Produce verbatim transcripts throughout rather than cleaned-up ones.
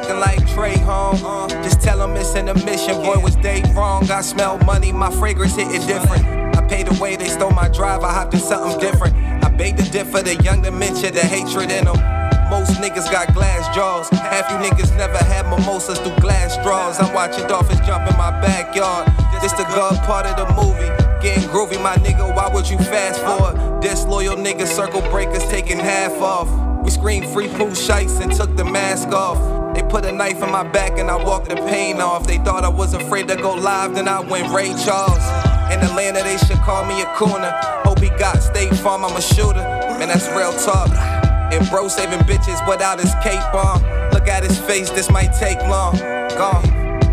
talking like Trey home. Uh, just tell him it's an admission. Boy, was they wrong? I smell money, my fragrance hitting different. I paid the way they stole my drive, I hopped in something different. I beg to differ, the young dementia, the hatred in them. Most niggas got glass jaws. Half you niggas never had mimosas through glass straws. I'm watching dolphins jump in my backyard. This the god part of the movie. Getting groovy, my nigga, why would you fast forward? Disloyal niggas, circle breakers, taking half off. We screamed free poo shites and took the mask off. They put a knife in my back and I walked the pain off. They thought I was afraid to go live, then I went Ray Charles. In Atlanta, they should call me a cooner. Hope he got State Farm, I'm a shooter. Man, that's real talk. And bro saving bitches without his cape on. Look at his face, this might take long. Gone.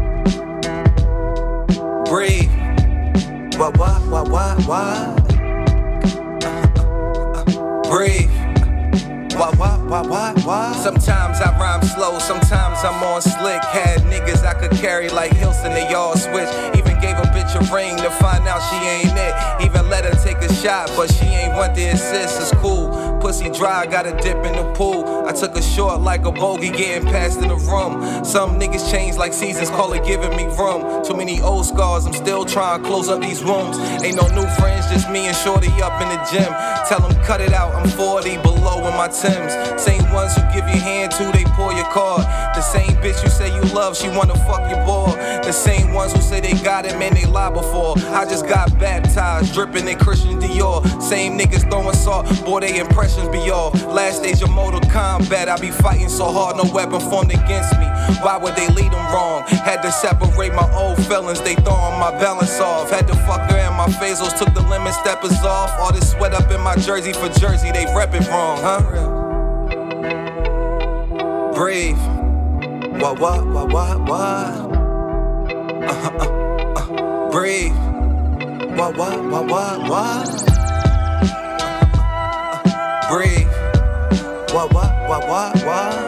Breathe. What, what, what, what, what? Uh, uh, uh, breathe. What, what, what, what, what? Sometimes I rhyme slow, sometimes I'm on slick. Had niggas I could carry like Hilson, they all switch. Even gave a bitch a ring to find out she ain't it. Even let her take a shot, but she ain't want the assist, it's cool. Pussy dry, gotta dip in the pool. I took a short like a bogey, getting past in the room. Some niggas change like seasons, call it giving me room. Too many old scars, I'm still trying to close up these wounds. Ain't no new friends, just me and Shorty up in the gym. Tell them cut it out, I'm forty below in my Timbs. Same ones who give your hand to, they pull your card. The same bitch you say you love, she wanna fuck your boy. The same ones who say they got it, man, they lie before. I just got baptized, dripping in Christian Dior. Same niggas throwing salt, boy, they impressions be all. Last stage of Mortal Kombat, I be fighting so hard, no weapon formed against me. Why would they lead them wrong? Had to separate my old feelings, they throwing my balance off. Had to fuck her and my phasals, took the lemon steppers off. All this sweat up in my jersey for Jersey, they rep it wrong, huh? Breathe. What, what, what, what, what? Uh, uh, uh, breathe. What, what, what, what, what? Uh, uh, uh, breathe. What, what, what, what, what?